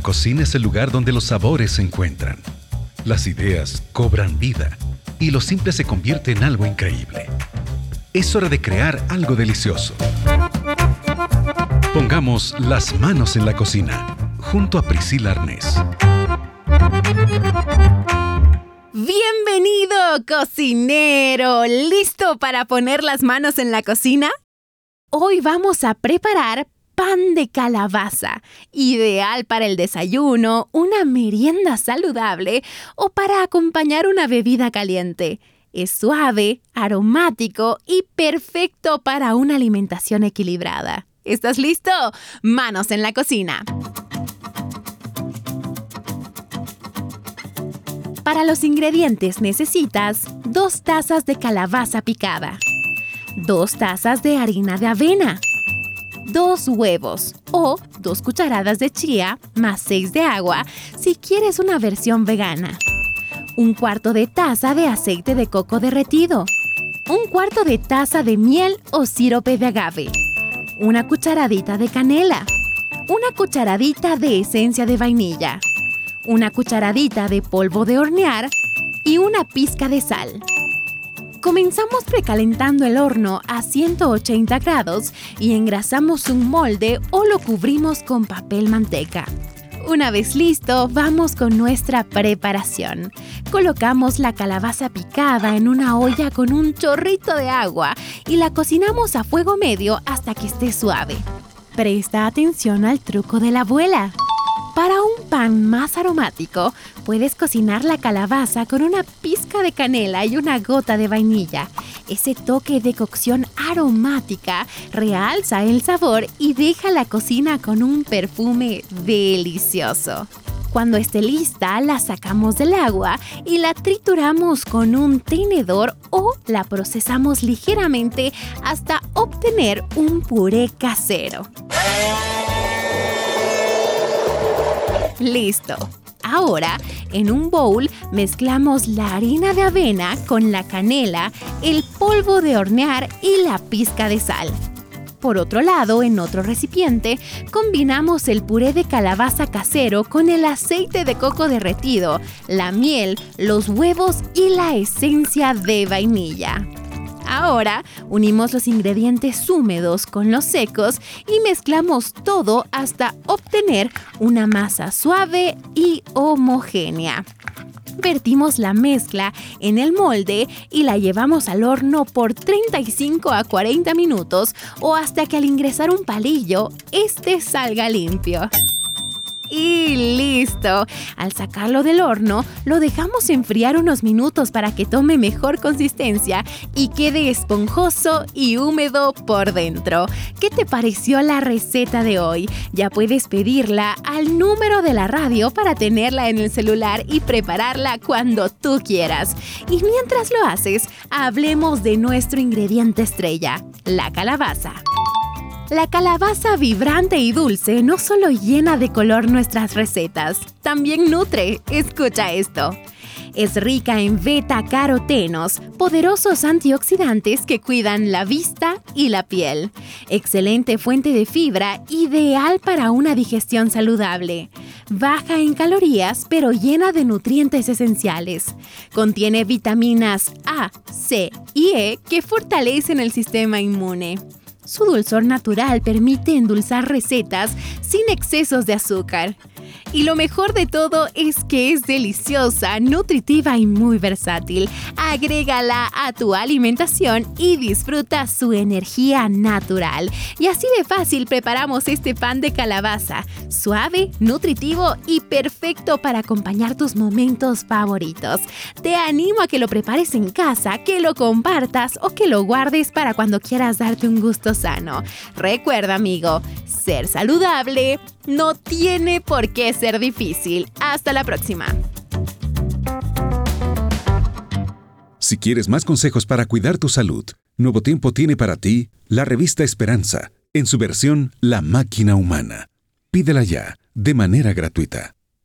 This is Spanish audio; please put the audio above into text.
cocina es el lugar donde los sabores se encuentran. Las ideas cobran vida y lo simple se convierte en algo increíble. Es hora de crear algo delicioso. Pongamos las manos en la cocina, junto a Priscila Arnés. ¡Bienvenido, cocinero! ¿Listo para poner las manos en la cocina? Hoy vamos a preparar pan de calabaza, ideal para el desayuno, una merienda saludable o para acompañar una bebida caliente. Es suave, aromático y perfecto para una alimentación equilibrada. ¿Estás listo? ¡Manos en la cocina! Para los ingredientes necesitas 2 tazas de calabaza picada, 2 tazas de harina de avena, 2 huevos o 2 cucharadas de chía más 6 de agua si quieres una versión vegana, 1/4 de taza de aceite de coco derretido, 1/4 de taza de miel o sirope de agave, 1 cucharadita de canela, 1 cucharadita de esencia de vainilla, 1 cucharadita de polvo de hornear y una pizca de sal. Comenzamos precalentando el horno a 180 grados y engrasamos un molde o lo cubrimos con papel manteca. Una vez listo, vamos con nuestra preparación. Colocamos la calabaza picada en una olla con un chorrito de agua y la cocinamos a fuego medio hasta que esté suave. Presta atención al truco de la abuela. Para un pan más aromático, puedes cocinar la calabaza con una pizca de canela y una gota de vainilla. Ese toque de cocción aromática realza el sabor y deja la cocina con un perfume delicioso. Cuando esté lista, la sacamos del agua y la trituramos con un tenedor o la procesamos ligeramente hasta obtener un puré casero. ¡Listo! Ahora, en un bowl, mezclamos la harina de avena con la canela, el polvo de hornear y la pizca de sal. Por otro lado, en otro recipiente, combinamos el puré de calabaza casero con el aceite de coco derretido, la miel, los huevos y la esencia de vainilla. Ahora, unimos los ingredientes húmedos con los secos y mezclamos todo hasta obtener una masa suave y homogénea. Vertimos la mezcla en el molde y la llevamos al horno por 35 a 40 minutos o hasta que al ingresar un palillo, este salga limpio. ¡Y listo! Al sacarlo del horno, lo dejamos enfriar unos minutos para que tome mejor consistencia y quede esponjoso y húmedo por dentro. ¿Qué te pareció la receta de hoy? Ya puedes pedirla al número de la radio para tenerla en el celular y prepararla cuando tú quieras. Y mientras lo haces, hablemos de nuestro ingrediente estrella, la calabaza. La calabaza vibrante y dulce no solo llena de color nuestras recetas, también nutre. Escucha esto. Es rica en beta-carotenos, poderosos antioxidantes que cuidan la vista y la piel. Excelente fuente de fibra, ideal para una digestión saludable. Baja en calorías, pero llena de nutrientes esenciales. Contiene vitaminas A, C y E que fortalecen el sistema inmune. Su dulzor natural permite endulzar recetas sin excesos de azúcar. Y lo mejor de todo es que es deliciosa, nutritiva y muy versátil. Agrégala a tu alimentación y disfruta su energía natural. Y así de fácil preparamos este pan de calabaza. Suave, nutritivo y perfecto para acompañar tus momentos favoritos. Te animo a que lo prepares en casa, que lo compartas o que lo guardes para cuando quieras darte un gusto sano. Recuerda, amigo, ser saludable no tiene por qué ser difícil. Hasta la próxima. Si quieres más consejos para cuidar tu salud, Nuevo Tiempo tiene para ti la revista Esperanza, en su versión La Máquina Humana. Pídela ya, de manera gratuita.